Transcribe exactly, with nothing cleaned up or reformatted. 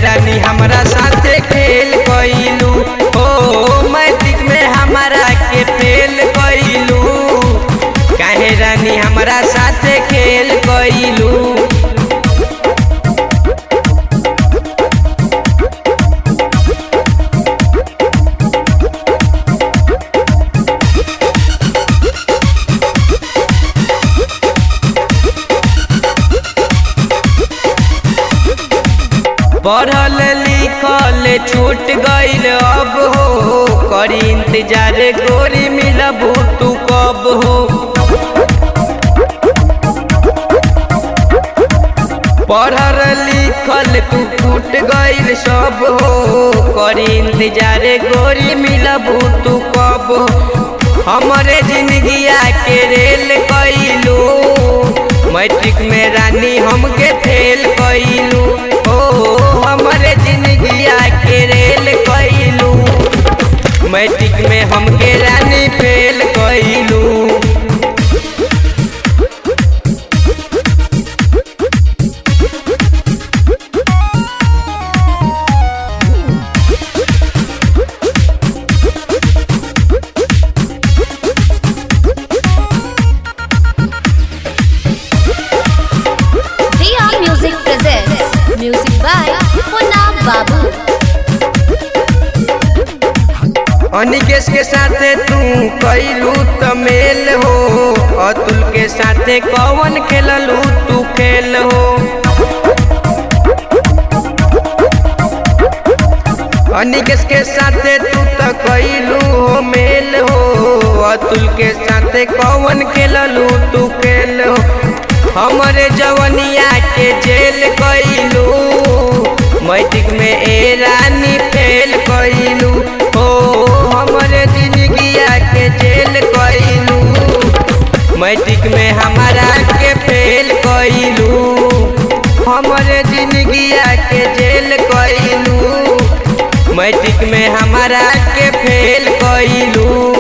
रानी हमरा साथे खेल कइलू। ओ मैट्रिक में हमारा के फेल कइलू, काहे रानी हमरा साथे खेल कइलू। पढ़ल लिखल छूट गईल अब हो, करी इंतजार गोरी मिलबू तू कब हो। पढ़ल लिखल तू छूट गईल सब हो, करी इंतजार गोरी मिलबू तू कब हो। हमरे जिंदगिया के रेल कइलू, मैट्रिक में रानी हमके फेल कइलू। ओ हमरे जिंदगिया के रेल कइलू, मैट्रिक में हमके रानी फेल कइलू। Diya Music presents music by Munna Babu. Anikesh के साथे तू कइलू तमेल हो, अतुल के साथे कौन खेललू तू खेल हो। अनिकेश के साथे तू तो कइलू हो मेल हो, अतुल के साथे कौन खेललू तू खेल हो। हमरे जवनिया के जेल कइलू, मैट्रिक में ए रानी फेल कइलू। ओ हमरे जिंदगिया के जेल कइलू, मैट्रिक में हमारा के फेल कइलू। हमरे जिंदगिया के जेल कइलू, मैट्रिक में हमारा के फेल कइलू।